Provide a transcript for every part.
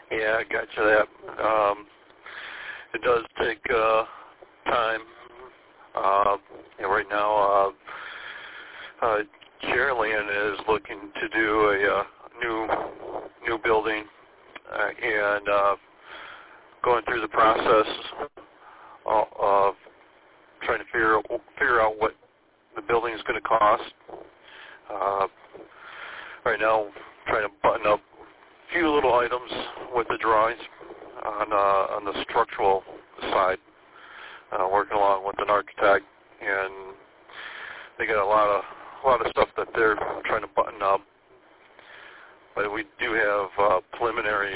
Yeah, I got you that. It does take time. And right now, Chairland is looking to do a new building, and going through the process of trying to figure out what the building is going to cost. Right now, trying to button up a few little items with the drawings on the structural side. Working along with an architect, and they got a lot of stuff that they're trying to button up. But we do have preliminary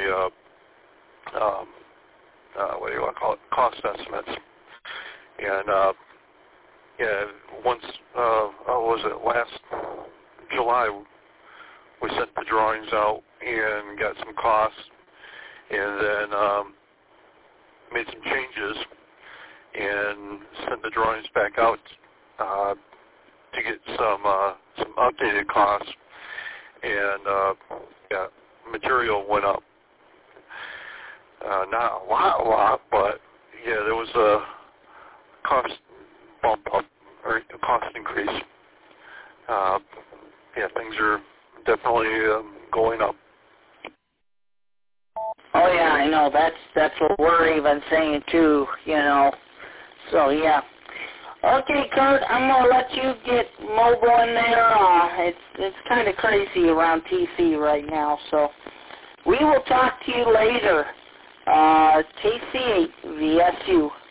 what do you want to call it, cost estimates. And yeah, once was it last July, we sent the drawings out and got some costs, and then made some changes and sent the drawings back out to get some updated costs. And yeah, material went up. Not a lot, but yeah, there was a cost bump up or a cost increase. Yeah, things are definitely going up. Oh yeah, I know. That's what we're even saying too. You know. So yeah. Okay, Kurt, I'm gonna let you get mobile in there. It's kind of crazy around TC right now, so we will talk to you later. KC8 VSU.